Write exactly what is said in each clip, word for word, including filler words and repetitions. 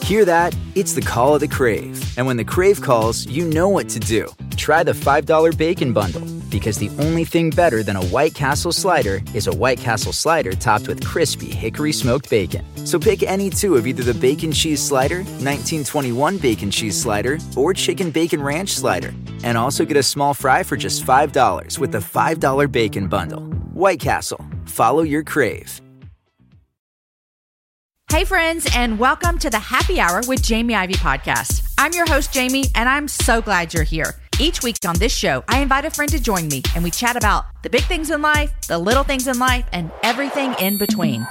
Hear that? It's the call of the Crave. And when the Crave calls, you know what to do. Try the five dollar Bacon Bundle, because the only thing better than a White Castle slider is a White Castle slider topped with crispy hickory smoked bacon. So pick any two of either the Bacon Cheese Slider, nineteen twenty-one Bacon Cheese Slider, or Chicken Bacon Ranch Slider. And also get a small fry for just five dollars with the five dollar Bacon Bundle. White Castle. Follow your crave. Hey friends, and welcome to the Happy Hour with Jamie Ivey podcast. I'm your host, Jamie, and I'm so glad you're here. Each week on this show, I invite a friend to join me, and we chat about the big things in life, the little things in life, and everything in between.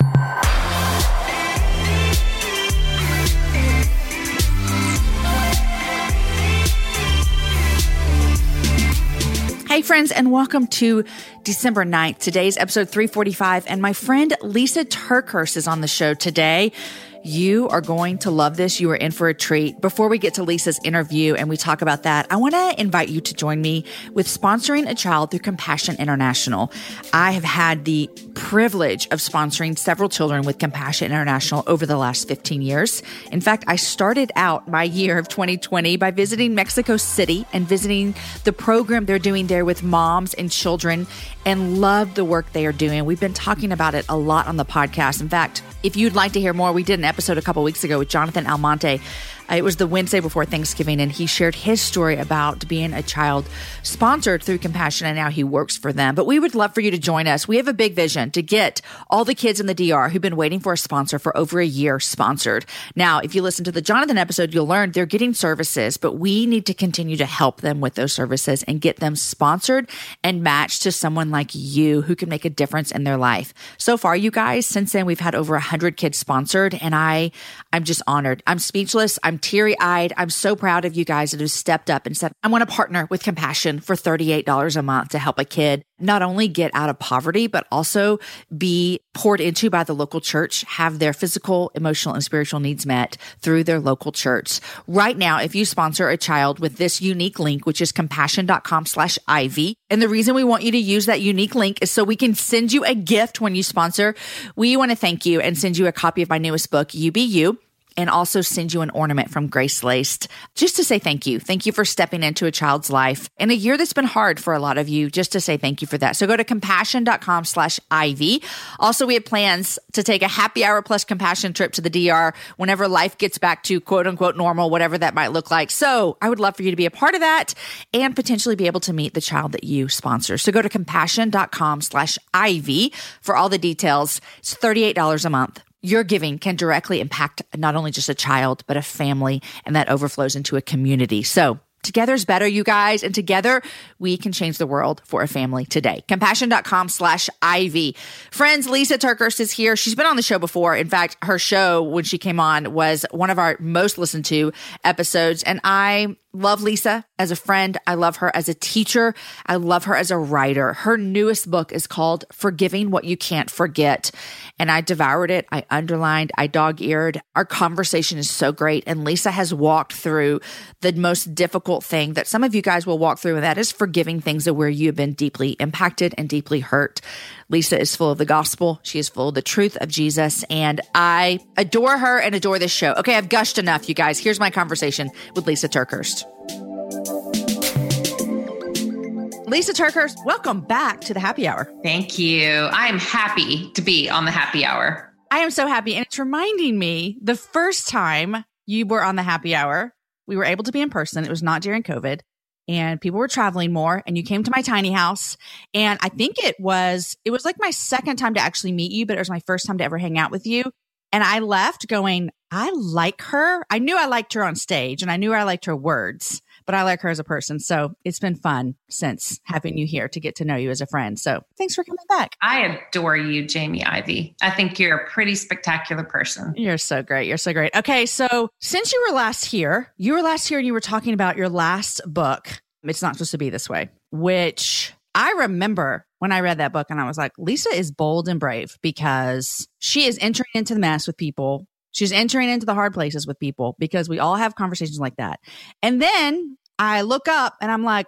Hey friends, and welcome to December ninth. Today's episode three forty-five, and my friend Lisa TerKeurst is on the show today. You are going to love this. You are in for a treat. Before we get to Lisa's interview and we talk about that, I want to invite you to join me with sponsoring a child through Compassion International. I have had the privilege of sponsoring several children with Compassion International over the last fifteen years. In fact, I started out my year of twenty twenty by visiting Mexico City and visiting the program they're doing there with moms and children, and loved the work they are doing. We've been talking about it a lot on the podcast. In fact, if you'd like to hear more, we did an episode a couple weeks ago with Jonathan Almonte. Uh, it was the Wednesday before Thanksgiving, and he shared his story about being a child sponsored through Compassion, and now he works for them. But we would love for you to join us. We have a big vision to get all the kids in the D R who've been waiting for a sponsor for over a year sponsored. Now, if you listen to the Jonathan episode, you'll learn they're getting services, but we need to continue to help them with those services and get them sponsored and matched to someone like you who can make a difference in their life. So far, you guys, since then, we've had over one hundred kids sponsored, and I, I'm just honored. I'm speechless. I'm teary-eyed. I'm so proud of you guys that have stepped up and said, I want to partner with Compassion for thirty-eight dollars a month to help a kid not only get out of poverty, but also be poured into by the local church, have their physical, emotional, and spiritual needs met through their local church. Right now, if you sponsor a child with this unique link, which is compassion.com slash Ivy, and the reason we want you to use that unique link is so we can send you a gift when you sponsor. We want to thank you and send you a copy of my newest book, You Be You, and also send you an ornament from Grace Laced, just to say thank you. Thank you for stepping into a child's life in a year that's been hard for a lot of you, just to say thank you for that. So go to compassion.com slash Ivy. Also, we have plans to take a happy hour plus Compassion trip to the D R whenever life gets back to quote unquote normal, whatever that might look like. So I would love for you to be a part of that and potentially be able to meet the child that you sponsor. So go to compassion.com slash Ivy for all the details. It's thirty-eight dollars a month. Your giving can directly impact not only just a child, but a family, and that overflows into a community. So together's better, you guys, and together we can change the world for a family today. Compassion.com slash Ivy. Friends, Lisa TerKeurst is here. She's been on the show before. In fact, her show, when she came on, was one of our most listened to episodes, and I love Lisa as a friend. I love her as a teacher. I love her as a writer. Her newest book is called Forgiving What You Can't Forget. And I devoured it. I underlined, I dog-eared. Our conversation is so great. And Lisa has walked through the most difficult thing that some of you guys will walk through, and that is forgiving things that where you've been deeply impacted and deeply hurt. Lisa is full of the gospel. She is full of the truth of Jesus. And I adore her and adore this show. Okay, I've gushed enough, you guys. Here's my conversation with Lisa TerKeurst. Lisa TerKeurst, welcome back to the Happy Hour. Thank you. I am happy to be on the Happy Hour. I am so happy. And it's reminding me the first time you were on the Happy Hour, we were able to be in person. It was not during COVID, and people were traveling more, and you came to my tiny house. And I think it was, it was like my second time to actually meet you, but it was my first time to ever hang out with you. And I left going, I like her. I knew I liked her on stage, and I knew I liked her words, but I like her as a person. So it's been fun since having you here to get to know you as a friend. So thanks for coming back. I adore you, Jamie Ivey. I think you're a pretty spectacular person. You're so great. You're so great. Okay. So since you were last here, you were last here and you were talking about your last book. It's Not Supposed to Be This Way, which I remember when I read that book and I was like, Lisa is bold and brave because she is entering into the mess with people. She's entering into the hard places with people because we all have conversations like that. And then I look up and I'm like,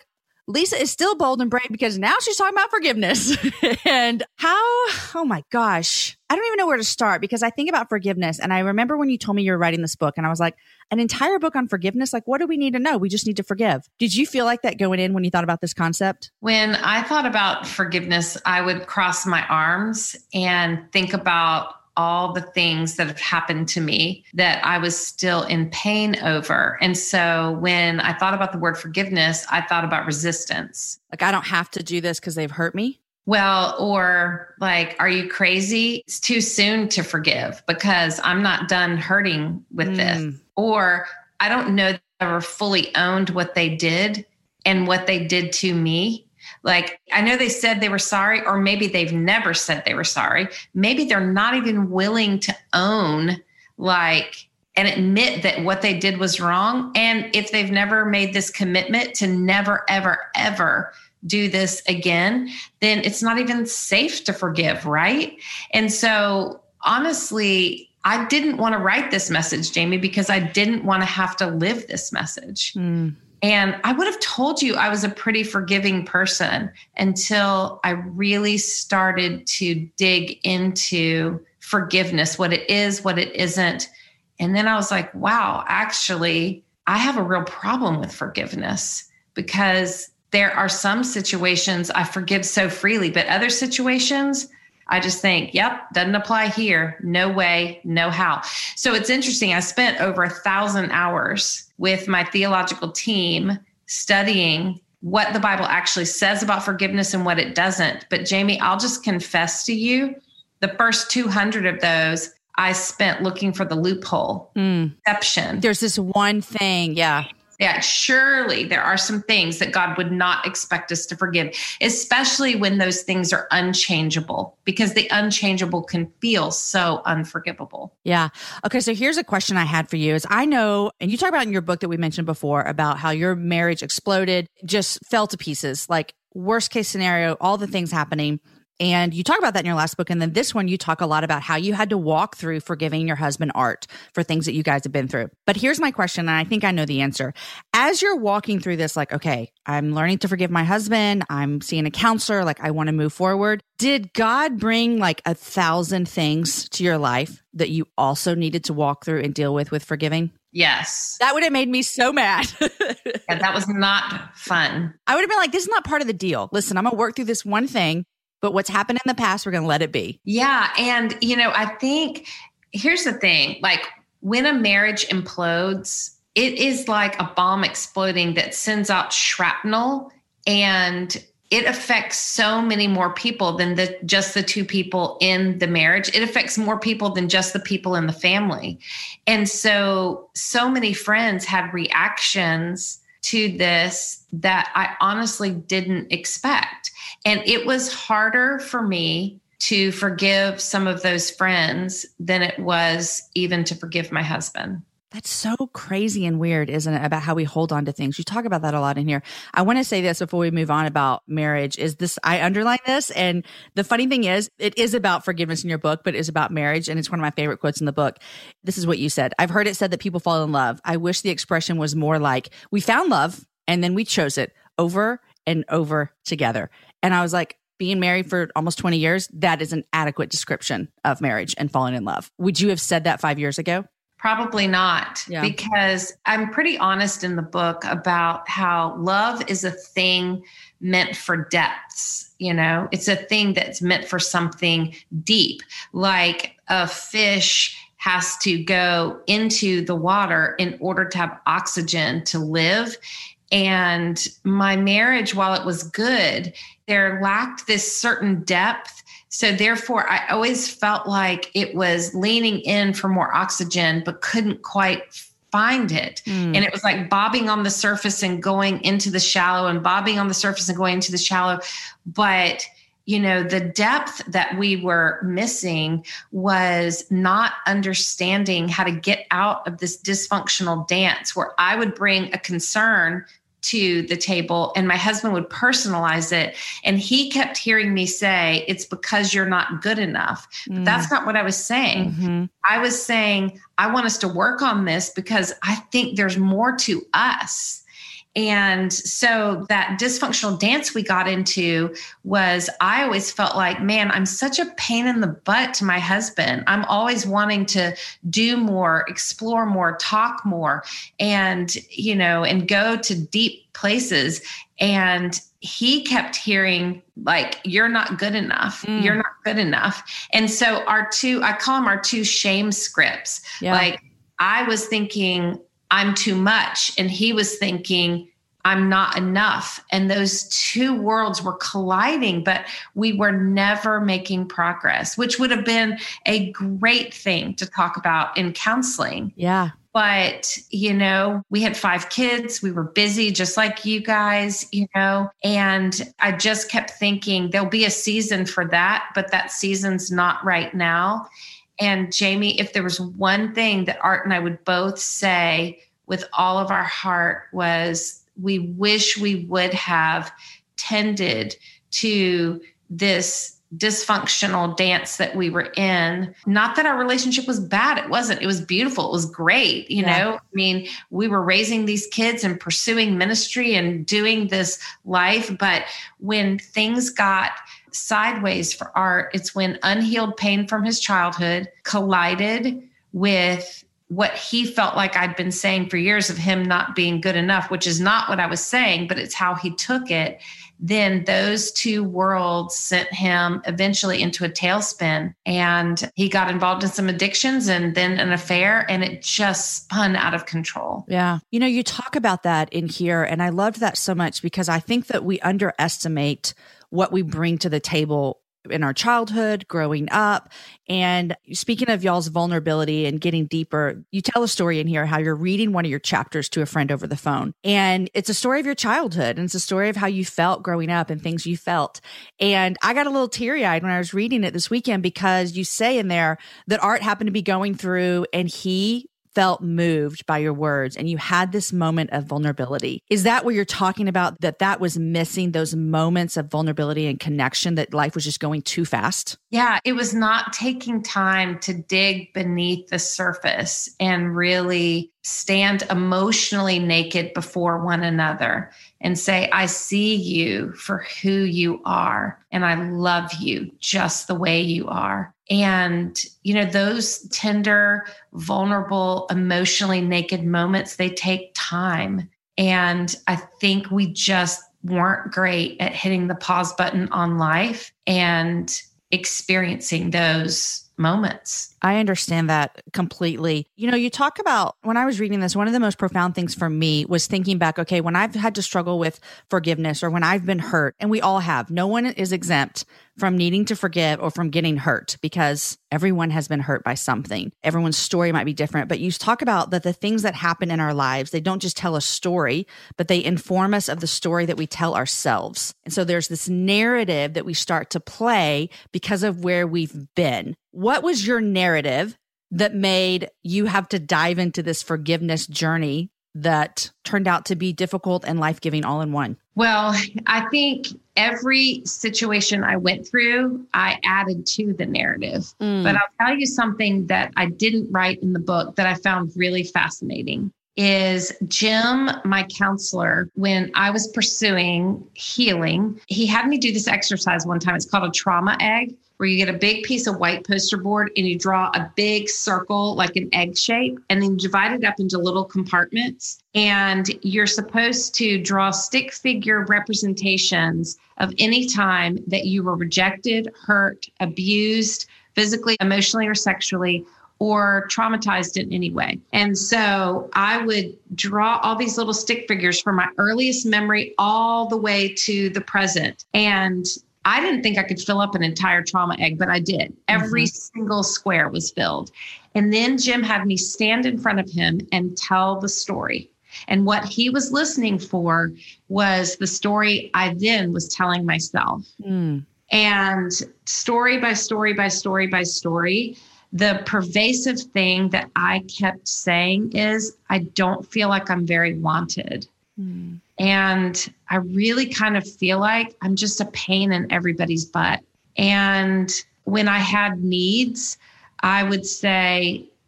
Lisa is still bold and brave because now she's talking about forgiveness. And how, oh my gosh, I don't even know where to start because I think about forgiveness. And I remember when you told me you were writing this book and I was like, an entire book on forgiveness? Like, what do we need to know? We just need to forgive. Did you feel like that going in when you thought about this concept? When I thought about forgiveness, I would cross my arms and think about all the things that have happened to me that I was still in pain over. And so when I thought about the word forgiveness, I thought about resistance. Like, I don't have to do this because they've hurt me? Well, or like, are you crazy? It's too soon to forgive because I'm not done hurting with mm. this. Or I don't know that I ever fully owned what they did and what they did to me. Like, I know they said they were sorry, or maybe they've never said they were sorry. Maybe they're not even willing to own, like, and admit that what they did was wrong. And if they've never made this commitment to never, ever, ever do this again, then it's not even safe to forgive, right? And so honestly, I didn't want to write this message, Jamie, because I didn't want to have to live this message. Mm. And I would have told you I was a pretty forgiving person until I really started to dig into forgiveness, what it is, what it isn't. And then I was like, wow, actually, I have a real problem with forgiveness because there are some situations I forgive so freely, but other situations, I just think, yep, doesn't apply here. No way, no how. So it's interesting. I spent over a thousand hours with my theological team studying what the Bible actually says about forgiveness and what it doesn't. But Jamie, I'll just confess to you, the first two hundred of those, I spent looking for the loophole, mm. exception. There's this one thing. Yeah. Yeah, surely there are some things that God would not expect us to forgive, especially when those things are unchangeable, because the unchangeable can feel so unforgivable. Yeah. Okay. So here's a question I had for you is I know, and you talk about in your book that we mentioned before about how your marriage exploded, just fell to pieces, like worst case scenario, all the things happening. And you talk about that in your last book. And then this one, you talk a lot about how you had to walk through forgiving your husband, Art, for things that you guys have been through. But here's my question, and I think I know the answer. As you're walking through this, like, okay, I'm learning to forgive my husband. I'm seeing a counselor. Like, I want to move forward. Did God bring like a thousand things to your life that you also needed to walk through and deal with with forgiving? Yes. That would have made me so mad. Yeah, that was not fun. I would have been like, this is not part of the deal. Listen, I'm going to work through this one thing. But what's happened in the past, we're going to let it be. Yeah. And, you know, I think here's the thing, like when a marriage implodes, it is like a bomb exploding that sends out shrapnel, and it affects so many more people than the, just the two people in the marriage. It affects more people than just the people in the family. And so, so many friends had reactions to this that I honestly didn't expect. And it was harder for me to forgive some of those friends than it was even to forgive my husband. That's so crazy and weird, isn't it? About how we hold on to things. You talk about that a lot in here. I want to say this before we move on about marriage is this, I underline this. And the funny thing is, it is about forgiveness in your book, but it is about marriage. And it's one of my favorite quotes in the book. This is what you said. I've heard it said that people fall in love. I wish the expression was more like, we found love and then we chose it over and over together. And I was like, being married for almost twenty years, that is an adequate description of marriage and falling in love. Would you have said that five years ago? Probably not, yeah. Because I'm pretty honest in the book about how love is a thing meant for depths. You know, it's a thing that's meant for something deep, like a fish has to go into the water in order to have oxygen to live. And my marriage, while it was good, there lacked this certain depth. So therefore, I always felt like it was leaning in for more oxygen, but couldn't quite find it. Mm. And it was like bobbing on the surface and going into the shallow and bobbing on the surface and going into the shallow. But, you know, the depth that we were missing was not understanding how to get out of this dysfunctional dance where I would bring a concern to the table and my husband would personalize it. And he kept hearing me say, it's because you're not good enough. But mm. that's not what I was saying. Mm-hmm. I was saying, I want us to work on this because I think there's more to us. And so that dysfunctional dance we got into was, I always felt like, man, I'm such a pain in the butt to my husband. I'm always wanting to do more, explore more, talk more, and, you know, and go to deep places. And he kept hearing like, you're not good enough. Mm. You're not good enough. And so our two, I call them our two shame scripts. Yeah. Like I was thinking, I'm too much. And he was thinking, I'm not enough. And those two worlds were colliding, but we were never making progress, which would have been a great thing to talk about in counseling. Yeah. But, you know, we had five kids. We were busy just like you guys, you know, and I just kept thinking there'll be a season for that, but that season's not right now. And Jamie, if there was one thing that Art and I would both say with all of our heart was we wish we would have tended to this dysfunctional dance that we were in. Not that our relationship was bad. It wasn't. It was beautiful. It was great. You yeah. know, I mean, we were raising these kids and pursuing ministry and doing this life. But when things got sideways for Art, it's when unhealed pain from his childhood collided with what he felt like I'd been saying for years of him not being good enough, which is not what I was saying, but it's how he took it. Then those two worlds sent him eventually into a tailspin, and he got involved in some addictions and then an affair, and it just spun out of control. Yeah. You know, you talk about that in here, and I loved that so much because I think that we underestimate what we bring to the table in our childhood, growing up. And speaking of y'all's vulnerability and getting deeper, you tell a story in here how you're reading one of your chapters to a friend over the phone. And it's a story of your childhood. And it's a story of how you felt growing up and things you felt. And I got a little teary-eyed when I was reading it this weekend because you say in there that Art happened to be going through and he felt moved by your words and you had this moment of vulnerability. Is that what you're talking about, that that was missing, those moments of vulnerability and connection, that life was just going too fast? Yeah, it was not taking time to dig beneath the surface and really stand emotionally naked before one another and say, I see you for who you are, and I love you just the way you are. And, you know, those tender, vulnerable, emotionally naked moments, they take time. And I think we just weren't great at hitting the pause button on life and experiencing those moments. I understand that completely. You know, you talk about, when I was reading this, one of the most profound things for me was thinking back, okay, when I've had to struggle with forgiveness or when I've been hurt, and we all have, no one is exempt from needing to forgive or from getting hurt because everyone has been hurt by something. Everyone's story might be different, but you talk about that the things that happen in our lives, they don't just tell a story, but they inform us of the story that we tell ourselves. And so there's this narrative that we start to play because of where we've been. What was your narrative that made you have to dive into this forgiveness journey that turned out to be difficult and life-giving all in one? Well, I think every situation I went through, I added to the narrative. Mm. But I'll tell you something that I didn't write in the book that I found really fascinating is Jim, my counselor, when I was pursuing healing, he had me do this exercise one time. It's called a trauma egg, where you get a big piece of white poster board and you draw a big circle like an egg shape, and then you divide it up into little compartments. And you're supposed to draw stick figure representations of any time that you were rejected, hurt, abused, physically, emotionally, or sexually, or traumatized in any way. And so I would draw all these little stick figures from my earliest memory all the way to the present. And I didn't think I could fill up an entire trauma egg, but I did. Every mm-hmm. single square was filled. And then Jim had me stand in front of him and tell the story. And what he was listening for was the story I then was telling myself. Mm. And story by story by story by story, the pervasive thing that I kept saying is, I don't feel like I'm very wanted. Mm. And I really kind of feel like I'm just a pain in everybody's butt. And when I had needs, I would say,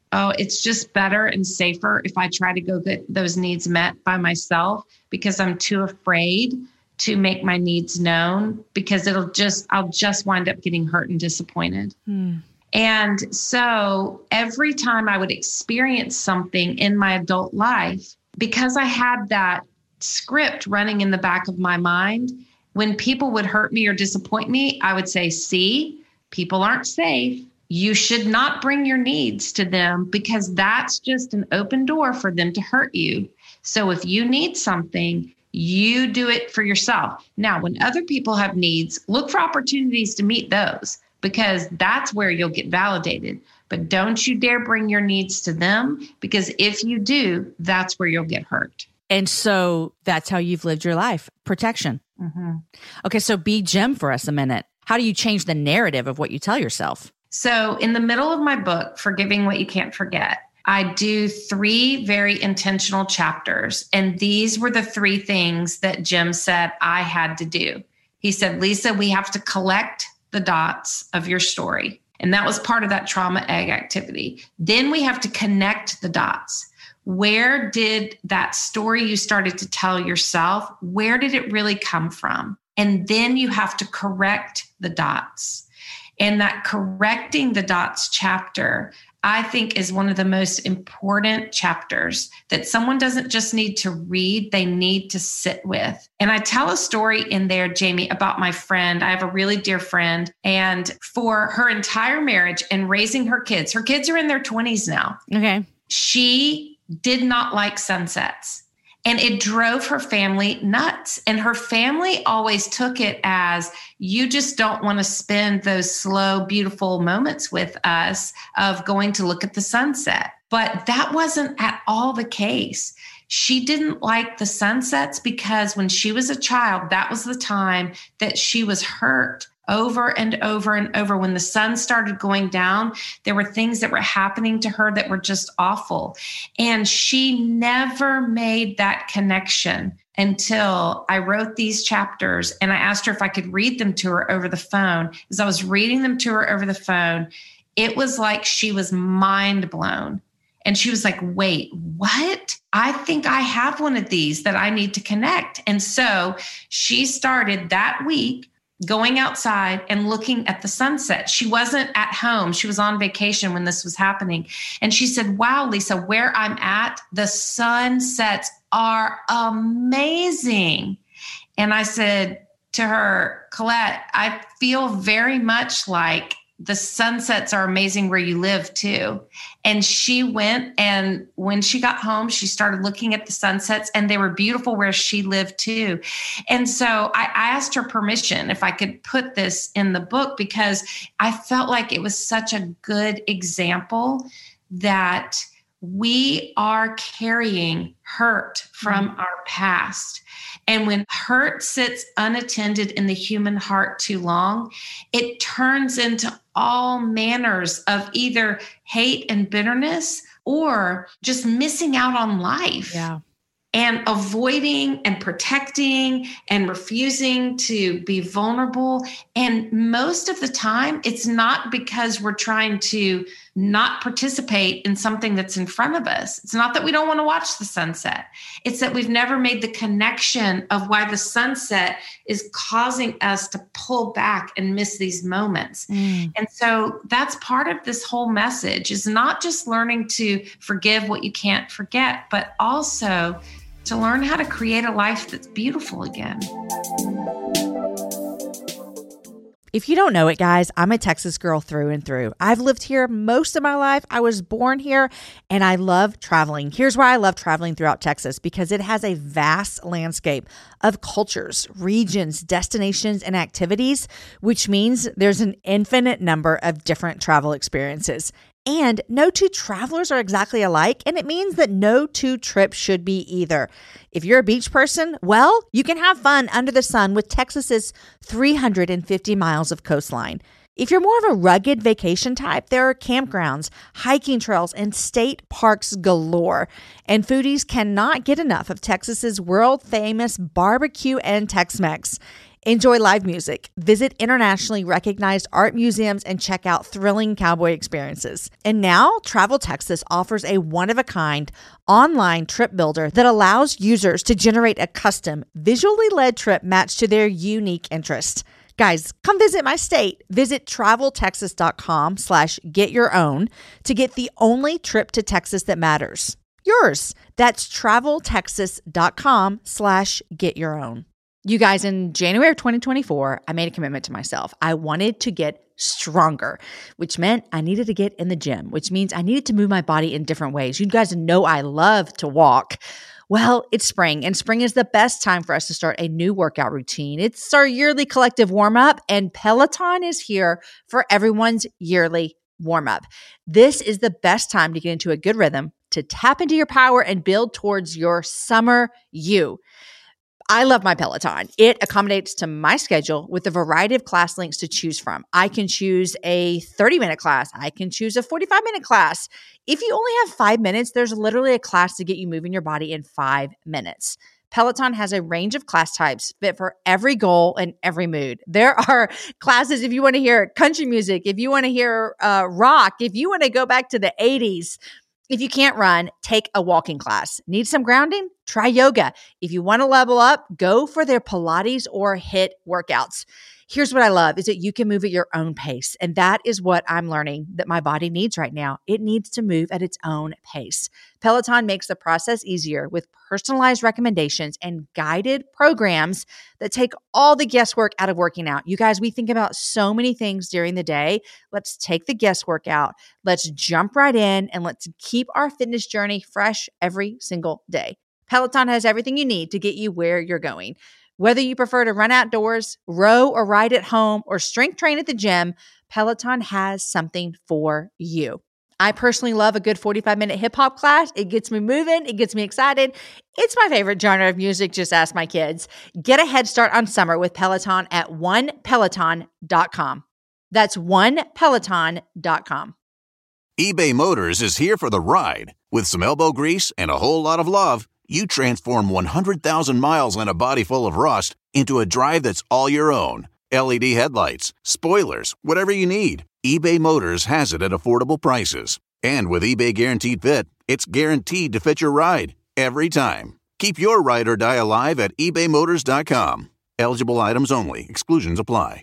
oh, it's just better and safer if I try to go get those needs met by myself because I'm too afraid to make my needs known because it'll just, I'll just wind up getting hurt and disappointed. Hmm. And so every time I would experience something in my adult life, because I had that script running in the back of my mind, when people would hurt me or disappoint me, I would say, see, people aren't safe. You should not bring your needs to them because that's just an open door for them to hurt you. So if you need something, you do it for yourself. Now, when other people have needs, look for opportunities to meet those because that's where you'll get validated. But don't you dare bring your needs to them because if you do, that's where you'll get hurt. And so that's how you've lived your life, protection. Mm-hmm. Okay, so be Jim for us a minute. How do you change the narrative of what you tell yourself? So in the middle of my book, Forgiving What You Can't Forget, I do three very intentional chapters. And these were the three things that Jim said I had to do. He said, Lisa, we have to collect the dots of your story. And that was part of that trauma egg activity. Then we have to connect the dots. Where did that story you started to tell yourself, where did it really come from? And then you have to correct the dots. And that correcting the dots chapter, I think, is one of the most important chapters that someone doesn't just need to read, they need to sit with. And I tell a story in there, Jamie, about my friend. I have a really dear friend, and for her entire marriage and raising her kids, her kids are in their twenties now. Okay. She did not like sunsets. And it drove her family nuts. And her family always took it as, you just don't want to spend those slow, beautiful moments with us of going to look at the sunset. But that wasn't at all the case. She didn't like the sunsets because when she was a child, that was the time that she was hurt over and over and over. When the sun started going down, there were things that were happening to her that were just awful. And she never made that connection until I wrote these chapters. And I asked her if I could read them to her over the phone. As I was reading them to her over the phone, it was like she was mind blown. And she was like, wait, what? I think I have one of these that I need to connect. And so she started that week going outside and looking at the sunset. She wasn't at home. She was on vacation when this was happening. And she said, wow, Lisa, where I'm at, the sunsets are amazing. And I said to her, Colette, I feel very much like the sunsets are amazing where you live too. And she went, and when she got home, she started looking at the sunsets, and they were beautiful where she lived too. And so I asked her permission if I could put this in the book, because I felt like it was such a good example that we are carrying hurt from mm-hmm. our past. And when hurt sits unattended in the human heart too long, it turns into all manners of either hate and bitterness or just missing out on life. Yeah. And avoiding and protecting and refusing to be vulnerable. And most of the time, it's not because we're trying to not participate in something that's in front of us. It's not that we don't want to watch the sunset. It's that we've never made the connection of why the sunset is causing us to pull back and miss these moments. Mm. And so that's part of this whole message, is not just learning to forgive what you can't forget, but also to learn how to create a life that's beautiful again. If you don't know it, guys, I'm a Texas girl through and through. I've lived here most of my life. I was born here, and I love traveling. Here's why I love traveling throughout Texas, because it has a vast landscape of cultures, regions, destinations, and activities, which means there's an infinite number of different travel experiences. And no two travelers are exactly alike, and it means that no two trips should be either. If you're a beach person, well, you can have fun under the sun with Texas's three hundred fifty miles of coastline. If you're more of a rugged vacation type, there are campgrounds, hiking trails, and state parks galore. And foodies cannot get enough of Texas's world-famous barbecue and Tex-Mex. Enjoy live music, visit internationally recognized art museums, and check out thrilling cowboy experiences. And now, Travel Texas offers a one-of-a-kind online trip builder that allows users to generate a custom, visually led trip matched to their unique interests. Guys, come visit my state. Visit traveltexas.com slash get your own to get the only trip to Texas that matters. Yours. That's traveltexas.com slash get your own. You guys, in January of twenty twenty-four, I made a commitment to myself. I wanted to get stronger, which meant I needed to get in the gym, which means I needed to move my body in different ways. You guys know I love to walk. Well, it's spring, and spring is the best time for us to start a new workout routine. It's our yearly collective warm-up, and Peloton is here for everyone's yearly warm-up. This is the best time to get into a good rhythm, to tap into your power and build towards your summer you. I love my Peloton. It accommodates to my schedule with a variety of class links to choose from. I can choose a thirty-minute class. I can choose a forty-five minute class. If you only have five minutes, there's literally a class to get you moving your body in five minutes. Peloton has a range of class types fit for every goal and every mood. There are classes if you want to hear country music, if you want to hear uh, rock, if you want to go back to the eighties. If you can't run, take a walking class. Need some grounding? Try yoga. If you want to level up, go for their Pilates or HIIT workouts. Here's what I love is that you can move at your own pace. And that is what I'm learning that my body needs right now. It needs to move at its own pace. Peloton makes the process easier with personalized recommendations and guided programs that take all the guesswork out of working out. You guys, we think about so many things during the day. Let's take the guesswork out. Let's jump right in and let's keep our fitness journey fresh every single day. Peloton has everything you need to get you where you're going. Whether you prefer to run outdoors, row or ride at home, or strength train at the gym, Peloton has something for you. I personally love a good forty-five minute hip hop class. It gets me moving. It gets me excited. It's my favorite genre of music. Just ask my kids. Get a head start on summer with Peloton at one peloton dot com. That's one peloton dot com. eBay Motors is here for the ride. With some elbow grease and a whole lot of love, you transform one hundred thousand miles and a body full of rust into a drive that's all your own. L E D headlights, spoilers, whatever you need, eBay Motors has it at affordable prices. And with eBay Guaranteed Fit, it's guaranteed to fit your ride every time. Keep your ride or die alive at ebay motors dot com. Eligible items only. Exclusions apply.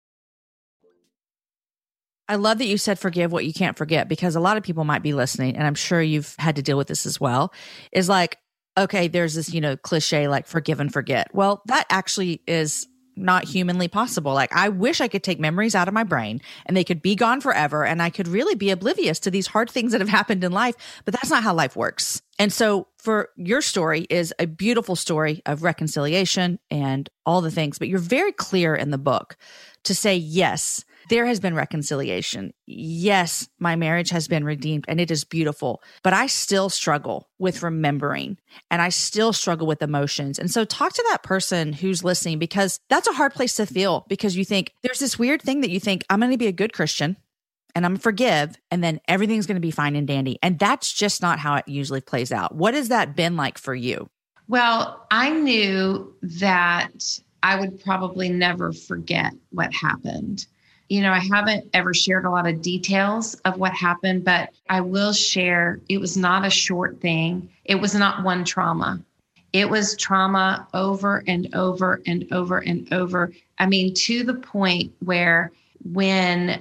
I love that you said forgive what you can't forget, because a lot of people might be listening, and I'm sure you've had to deal with this as well, is like, okay, there's this, you know, cliche like forgive and forget. Well, that actually is not humanly possible. Like, I wish I could take memories out of my brain and they could be gone forever and I could really be oblivious to these hard things that have happened in life, but that's not how life works. And so for your story is a beautiful story of reconciliation and all the things, but you're very clear in the book to say, yes, there has been reconciliation. Yes, my marriage has been redeemed and it is beautiful, but I still struggle with remembering and I still struggle with emotions. And so talk to that person who's listening, because that's a hard place to feel, because you think there's this weird thing that you think, I'm going to be a good Christian and I'm going to forgive, and then everything's going to be fine and dandy. And that's just not how it usually plays out. What has that been like for you? Well, I knew that I would probably never forget what happened. You know, I haven't ever shared a lot of details of what happened, but I will share it was not a short thing. It was not one trauma. It was trauma over and over and over and over. I mean, to the point where when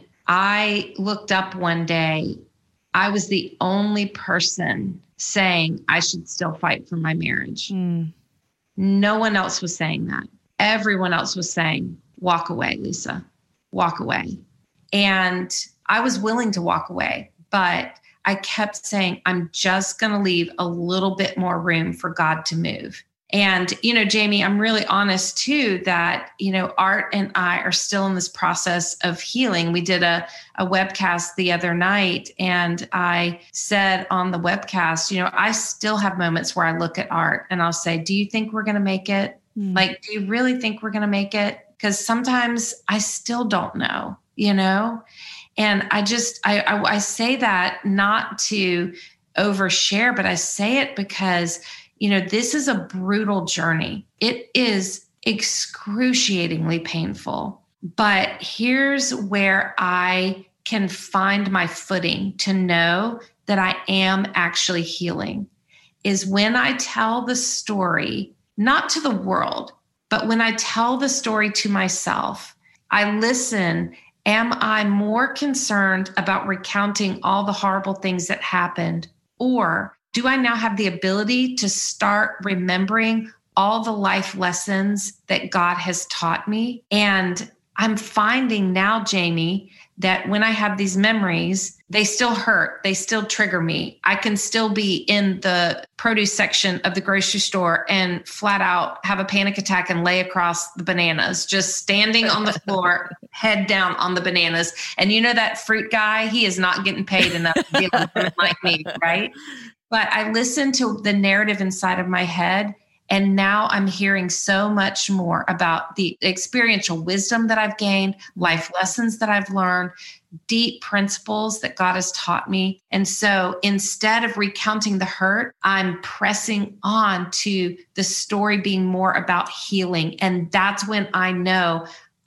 I looked up one day, I was the only person saying I should still fight for my marriage. Mm. No one else was saying that. Everyone else was saying, walk away, Lisa. Walk away. And I was willing to walk away, but I kept saying, I'm just going to leave a little bit more room for God to move. And, you know, Jamie, I'm really honest too, that, you know, Art and I are still in this process of healing. We did a, a webcast the other night, and I said on the webcast, you know, I still have moments where I look at Art and I'll say, do you think we're going to make it? Mm. Like, do you really think we're going to make it? Because sometimes I still don't know, you know, and I just, I, I, I say that not to overshare, but I say it because, you know, this is a brutal journey. It is excruciatingly painful. But here's where I can find my footing to know that I am actually healing, is when I tell the story, not to the world, but when I tell the story to myself, I listen. Am I more concerned about recounting all the horrible things that happened? Or do I now have the ability to start remembering all the life lessons that God has taught me? And I'm finding now, Jamie, that when I have these memories, they still hurt. They still trigger me. I can still be in the produce section of the grocery store and flat out have a panic attack and lay across the bananas, just standing on the floor, head down on the bananas. And you know that fruit guy, he is not getting paid enough to deal with someone like me, right? But I listen to the narrative inside of my head. And now I'm hearing so much more about the experiential wisdom that I've gained, life lessons that I've learned, deep principles that God has taught me. And so instead of recounting the hurt, I'm pressing on to the story being more about healing. And that's when I know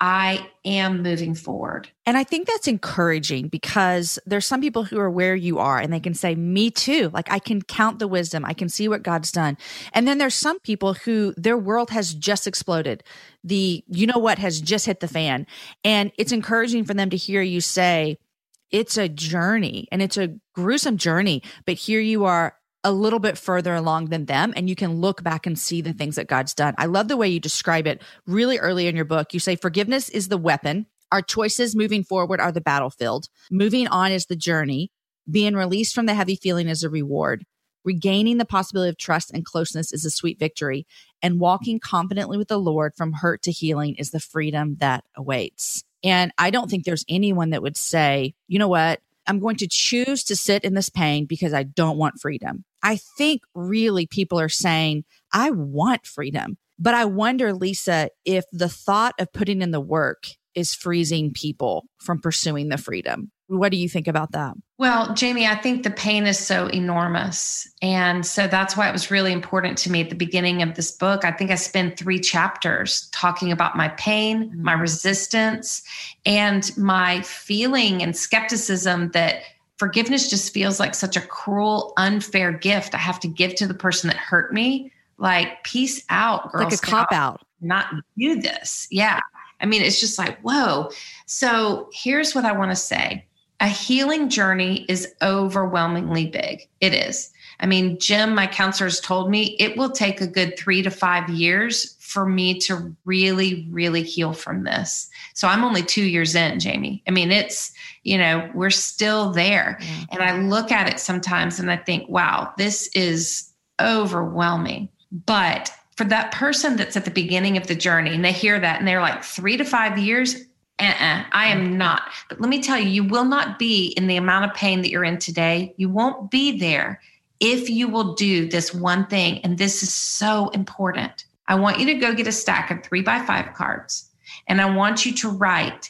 I am moving forward. And I think that's encouraging, because there's some people who are where you are and they can say, me too. Like, I can count the wisdom. I can see what God's done. And then there's some people who their world has just exploded. The, you know what, has just hit the fan. And it's encouraging for them to hear you say, it's a journey and it's a gruesome journey, but here you are a little bit further along than them, and you can look back and see the things that God's done. I love the way you describe it really early in your book. You say, forgiveness is the weapon. Our choices moving forward are the battlefield. Moving on is the journey. Being released from the heavy feeling is a reward. Regaining the possibility of trust and closeness is a sweet victory. And walking confidently with the Lord from hurt to healing is the freedom that awaits. And I don't think there's anyone that would say, you know what, I'm going to choose to sit in this pain because I don't want freedom. I think really people are saying, I want freedom. But I wonder, Lisa, if the thought of putting in the work is freezing people from pursuing the freedom. What do you think about that? Well, Jamie, I think the pain is so enormous. And so that's why it was really important to me at the beginning of this book. I think I spent three chapters talking about my pain, mm-hmm. my resistance, and my feeling and skepticism that forgiveness just feels like such a cruel, unfair gift I have to give to the person that hurt me. Like, peace out, girl. Like a cop out. Not do this. Yeah. I mean, it's just like, whoa. So here's what I want to say. A healing journey is overwhelmingly big. It is. I mean, Jim, my counselor, has told me it will take a good three to five years for me to really, really heal from this. So I'm only two years in, Jamie. I mean, it's, you know, we're still there. Yeah. And I look at it sometimes and I think, wow, this is overwhelming. But for that person that's at the beginning of the journey and they hear that and they're like, three to five years, uh-uh, I am not. But let me tell you, you will not be in the amount of pain that you're in today. You won't be there if you will do this one thing. And this is so important. I want you to go get a stack of three by five cards. And I want you to write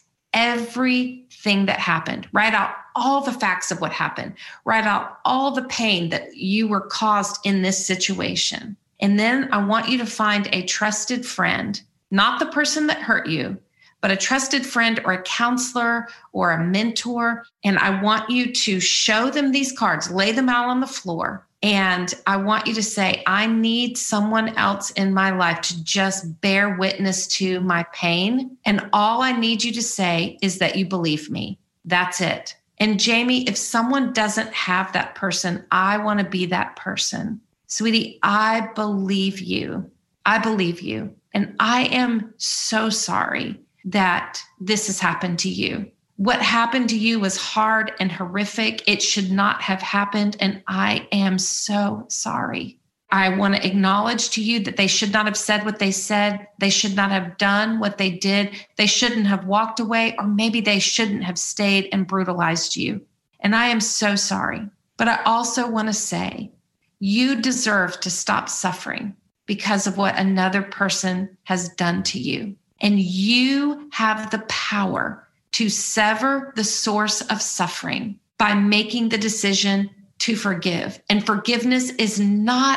everything that happened. Write out all the facts of what happened. Write out all the pain that you were caused in this situation. And then I want you to find a trusted friend, not the person that hurt you, but a trusted friend or a counselor or a mentor. And I want you to show them these cards, lay them out on the floor. And I want you to say, I need someone else in my life to just bear witness to my pain. And all I need you to say is that you believe me. That's it. And Jamie, if someone doesn't have that person, I want to be that person. Sweetie, I believe you. I believe you. And I am so sorry that this has happened to you. What happened to you was hard and horrific. It should not have happened. And I am so sorry. I want to acknowledge to you that they should not have said what they said. They should not have done what they did. They shouldn't have walked away, or maybe they shouldn't have stayed and brutalized you. And I am so sorry. But I also want to say, you deserve to stop suffering because of what another person has done to you. And you have the power to sever the source of suffering by making the decision to forgive. And forgiveness is not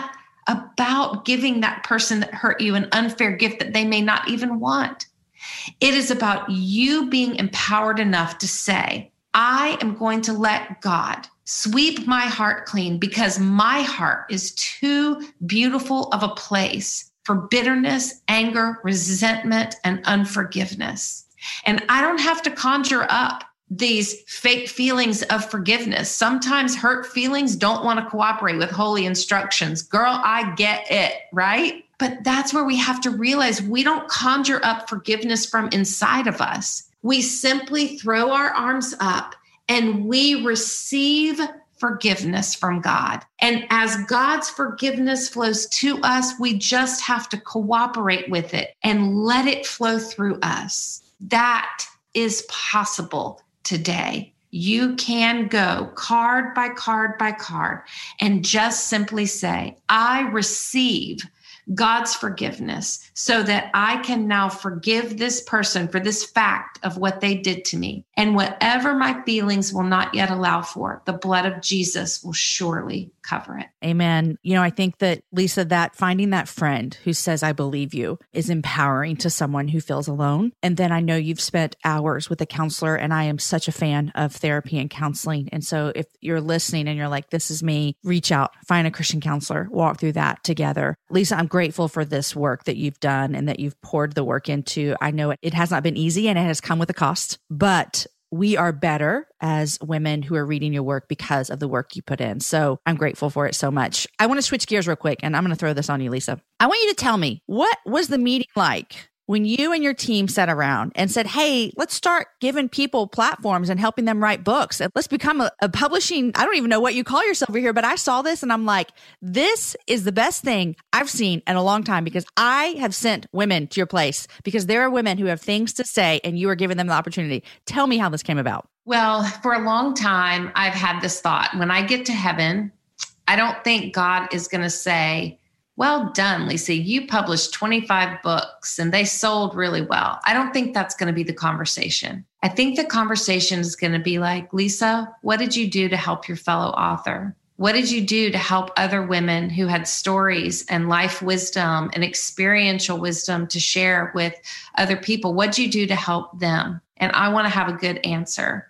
about giving that person that hurt you an unfair gift that they may not even want. It is about you being empowered enough to say, I am going to let God sweep my heart clean because my heart is too beautiful of a place for bitterness, anger, resentment, and unforgiveness. And I don't have to conjure up these fake feelings of forgiveness. Sometimes hurt feelings don't want to cooperate with holy instructions. Girl, I get it, right? But that's where we have to realize we don't conjure up forgiveness from inside of us. We simply throw our arms up and we receive forgiveness from God. And as God's forgiveness flows to us, we just have to cooperate with it and let it flow through us. That is possible today. You can go card by card by card and just simply say, I receive God's forgiveness so that I can now forgive this person for this fact of what they did to me. And whatever my feelings will not yet allow for, the blood of Jesus will surely cover it. Amen. You know, I think that, Lisa, that finding that friend who says, I believe you, is empowering to someone who feels alone. And then I know you've spent hours with a counselor, and I am such a fan of therapy and counseling. And so if you're listening and you're like, this is me, reach out, find a Christian counselor, walk through that together. Lisa, I'm grateful for this work that you've done and that you've poured the work into. I know it, it has not been easy and it has come with a cost, but we are better as women who are reading your work because of the work you put in. So I'm grateful for it so much. I want to switch gears real quick, and I'm going to throw this on you, Lisa. I want you to tell me, what was the meeting like when you and your team sat around and said, hey, let's start giving people platforms and helping them write books. And let's become a, a publishing, I don't even know what you call yourself over here, but I saw this and I'm like, this is the best thing I've seen in a long time, because I have sent women to your place because there are women who have things to say and you are giving them the opportunity. Tell me how this came about. Well, for a long time, I've had this thought. When I get to heaven, I don't think God is going to say, well done, Lisa, you published twenty-five books and they sold really well. I don't think that's going to be the conversation. I think the conversation is going to be like, Lisa, what did you do to help your fellow author? What did you do to help other women who had stories and life wisdom and experiential wisdom to share with other people? What did you do to help them? And I want to have a good answer.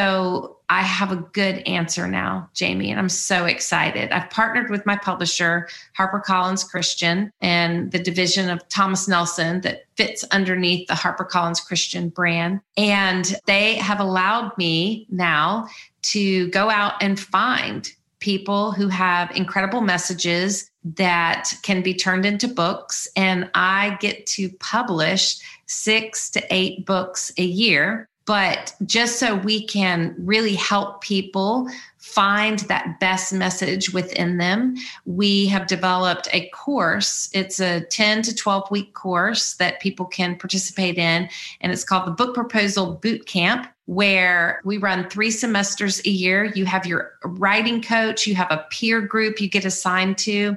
So I have a good answer now, Jamie, and I'm so excited. I've partnered with my publisher, HarperCollins Christian, and the division of Thomas Nelson that fits underneath the HarperCollins Christian brand. And they have allowed me now to go out and find people who have incredible messages that can be turned into books. And I get to publish six to eight books a year. But just so we can really help people find that best message within them, we have developed a course. It's a ten to twelve week course that people can participate in. And it's called the Book Proposal Boot Camp, where we run three semesters a year. You have your writing coach, you have a peer group you get assigned to.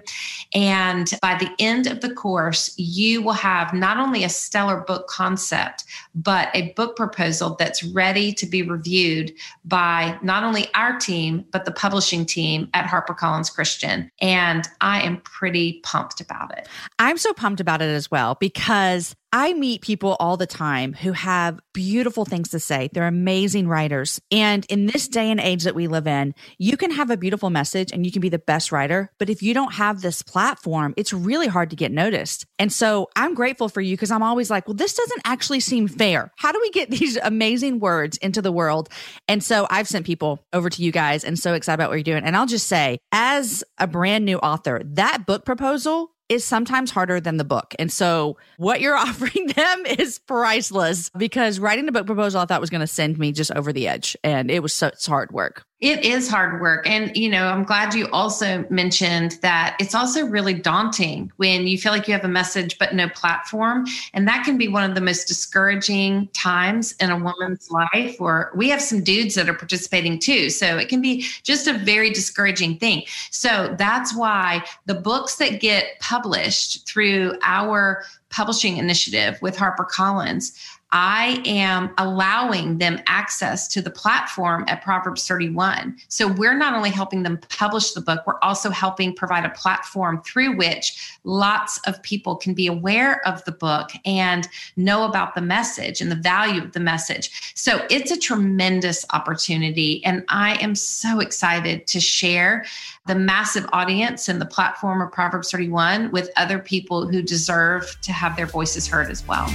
And by the end of the course, you will have not only a stellar book concept, but a book proposal that's ready to be reviewed by not only our team, but the publishing team at HarperCollins Christian. And I am pretty pumped about it. I'm so pumped about it as well, because I meet people all the time who have beautiful things to say. They're amazing writers. And in this day and age that we live in, you can have a beautiful message and you can be the best writer. But if you don't have this platform, it's really hard to get noticed. And so I'm grateful for you, because I'm always like, well, this doesn't actually seem fair. How do we get these amazing words into the world? And so I've sent people over to you guys and so excited about what you're doing. And I'll just say, as a brand new author, that book proposal is sometimes harder than the book. And so what you're offering them is priceless, because writing a book proposal I thought was going to send me just over the edge. And it was such hard work. It is hard work. And, you know, I'm glad you also mentioned that it's also really daunting when you feel like you have a message, but no platform. And that can be one of the most discouraging times in a woman's life, or we have some dudes that are participating too. So it can be just a very discouraging thing. So that's why the books that get published through our publishing initiative with HarperCollins, I am allowing them access to the platform at Proverbs thirty-one. So we're not only helping them publish the book, we're also helping provide a platform through which lots of people can be aware of the book and know about the message and the value of the message. So it's a tremendous opportunity. And I am so excited to share the massive audience and the platform of Proverbs thirty-one with other people who deserve to have their voices heard as well.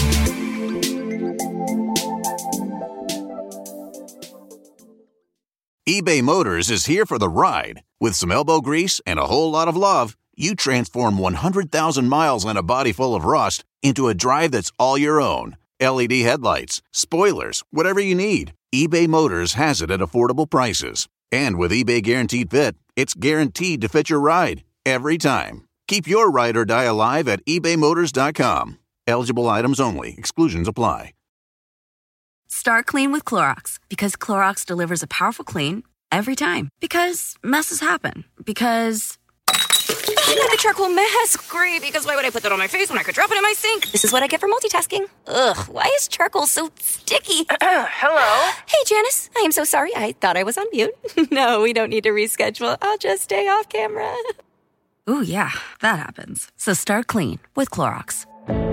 eBay Motors is here for the ride. With some elbow grease and a whole lot of love, you transform one hundred thousand miles and a body full of rust into a drive that's all your own. L E D headlights, spoilers, whatever you need, eBay Motors has it at affordable prices. And with eBay Guaranteed Fit, it's guaranteed to fit your ride every time. Keep your ride or die alive at ebay motors dot com. Eligible items only. Exclusions apply. Start clean with Clorox because Clorox delivers a powerful clean every time. Because messes happen. Because the charcoal mask. Great, because why would I put that on my face when I could drop it in my sink? This is what I get for multitasking. Ugh, why is charcoal so sticky? Hello? Hey, Janice. I am so sorry. I thought I was on mute. No, we don't need to reschedule. I'll just stay off camera. Ooh, yeah, that happens. So start clean with Clorox.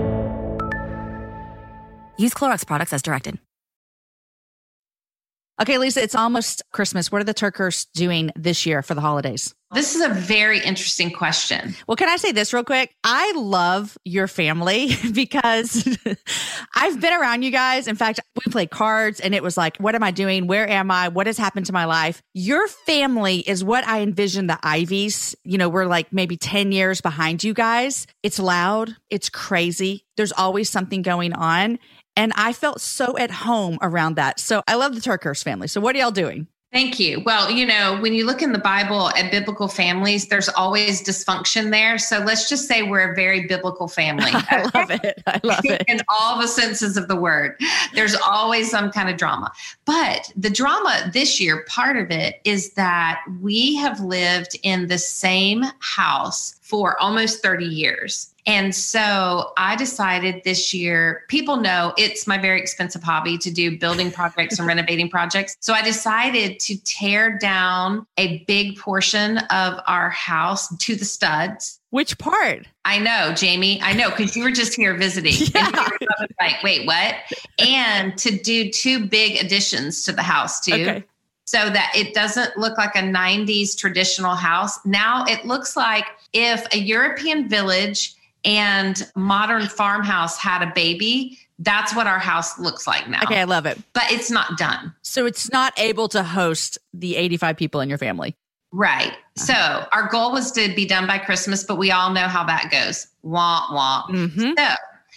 Use Clorox products as directed. Okay, Lisa, it's almost Christmas. What are the Turkers doing this year for the holidays? This is a very interesting question. Well, can I say this real quick? I love your family because I've been around you guys. In fact, we played cards and it was like, what am I doing? Where am I? What has happened to my life? Your family is what I envision the Ivies. You know, we're like maybe ten years behind you guys. It's loud. It's crazy. There's always something going on. And I felt so at home around that. So I love the Turkers family. So what are y'all doing? Thank you. Well, you know, when you look in the Bible at biblical families, there's always dysfunction there. So let's just say we're a very biblical family. I love it. I love it. In all the senses of the word, there's always some kind of drama. But the drama this year, part of it is that we have lived in the same house for almost thirty years. And so I decided this year, people know it's my very expensive hobby to do building projects and renovating projects. So I decided to tear down a big portion of our house to the studs. Which part? I know, Jamie. I know, because you were just here visiting. Yeah. And you were like, wait, what? And to do two big additions to the house too. Okay. So that it doesn't look like a nineties traditional house. Now it looks like if a European village and modern farmhouse had a baby, that's what our house looks like now. Okay, I love it. But it's not done. So it's not able to host the eighty-five people in your family. Right. Uh-huh. So our goal was to be done by Christmas, but we all know how that goes. Wah, wah. Mm-hmm. So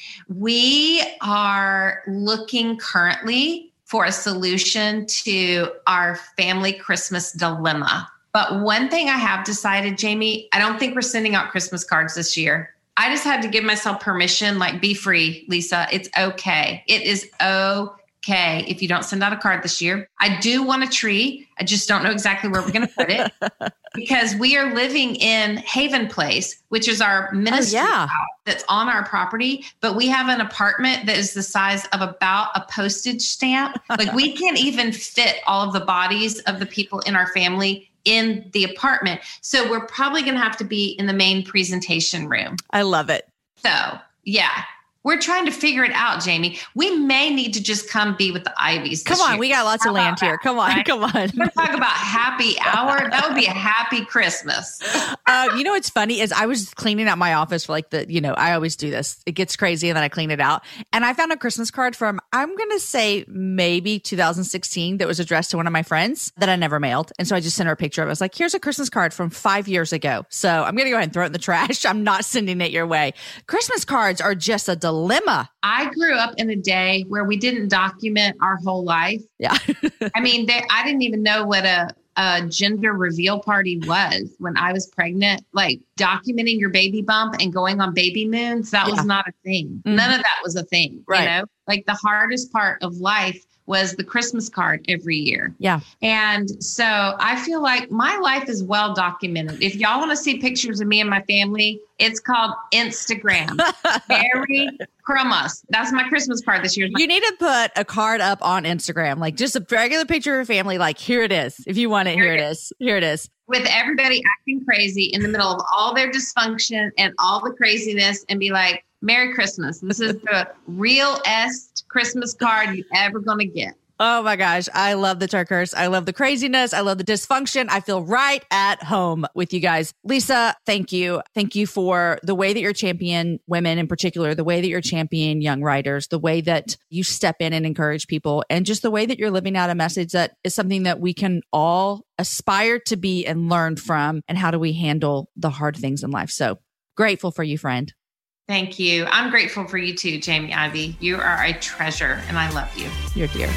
we are looking currently for a solution to our family Christmas dilemma. But one thing I have decided, Jamie, I don't think we're sending out Christmas cards this year. I just had to give myself permission, like, be free, Lisa. It's okay. It is okay if you don't send out a card this year. I do want a tree. I just don't know exactly where we're going to put it because we are living in Haven Place, which is our ministry oh, yeah. house that's on our property. But we have an apartment that is the size of about a postage stamp. Like we can't even fit all of the bodies of the people in our family in the apartment. So we're probably going to have to be in the main presentation room. I love it. So yeah, we're trying to figure it out, Jamie. We may need to just come be with the Ivies. Come on, year. we got lots How of land here. that, Come on, right? come on. We're going to talk about happy hour. That would be a happy Christmas. uh, you know what's funny is I was cleaning out my office for like the, you know, I always do this. It gets crazy and then I clean it out. And I found a Christmas card from, I'm going to say maybe two thousand sixteen that was addressed to one of my friends that I never mailed. And so I just sent her a picture of it. I was like, here's a Christmas card from five years ago. So I'm going to go ahead and throw it in the trash. I'm not sending it your way. Christmas cards are just a dilemma. I grew up in a day where we didn't document our whole life. Yeah. I mean, they, I didn't even know what a, a gender reveal party was when I was pregnant. Like documenting your baby bump and going on baby moons, that yeah. was not a thing. Mm-hmm. None of that was a thing. Right. You know, like the hardest part of life was the Christmas card every year. Yeah. And so I feel like my life is well documented. If y'all want to see pictures of me and my family, it's called Instagram. Merry Christmas. That's my Christmas card this year. You need to put a card up on Instagram, like just a regular picture of your family. Like, here it is. If you want it, here, here it is. is. Here it is. With everybody acting crazy in the middle of all their dysfunction and all the craziness, and be like, Merry Christmas. This is the realest Christmas card you're ever going to get. Oh my gosh. I love the Turkers. I love the craziness. I love the dysfunction. I feel right at home with you guys. Lisa, thank you. Thank you for the way that you're champion women in particular, the way that you're champion young writers, the way that you step in and encourage people, and just the way that you're living out a message that is something that we can all aspire to be and learn from. And how do we handle the hard things in life? So grateful for you, friend. Thank you. I'm grateful for you too, Jamie Ivey. You are a treasure and I love you. You're dear.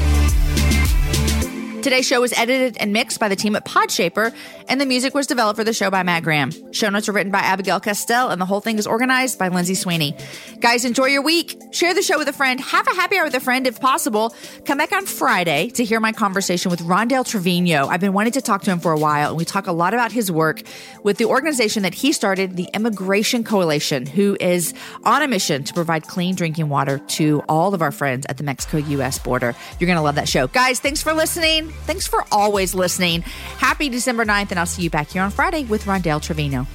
Today's show was edited and mixed by the team at Podshaper, and the music was developed for the show by Matt Graham. Show notes are written by Abigail Castell, and the whole thing is organized by Lindsay Sweeney. Guys, enjoy your week. Share the show with a friend. Have a happy hour with a friend if possible. Come back on Friday to hear my conversation with Rondell Trevino. I've been wanting to talk to him for a while, and we talk a lot about his work with the organization that he started, the Immigration Coalition, who is on a mission to provide clean drinking water to all of our friends at the Mexico-U S border. You're going to love that show. Guys, thanks for listening. Thanks for always listening. Happy December ninth, and I'll see you back here on Friday with Rondell Trevino.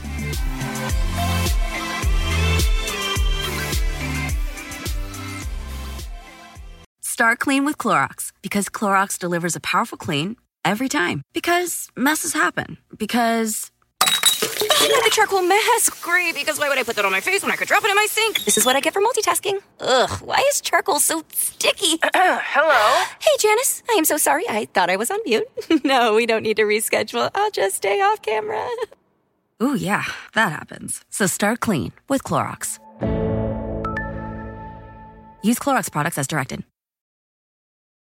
Start clean with Clorox, because Clorox delivers a powerful clean every time. Because messes happen. Because... Not the charcoal mask. Great, because why would I put that on my face when I could drop it in my sink? This is what I get for multitasking. Ugh, why is charcoal so sticky? Hello? Hey, Janice. I am so sorry. I thought I was on mute. No, we don't need to reschedule. I'll just stay off camera. Ooh, yeah, that happens. So start clean with Clorox. Use Clorox products as directed.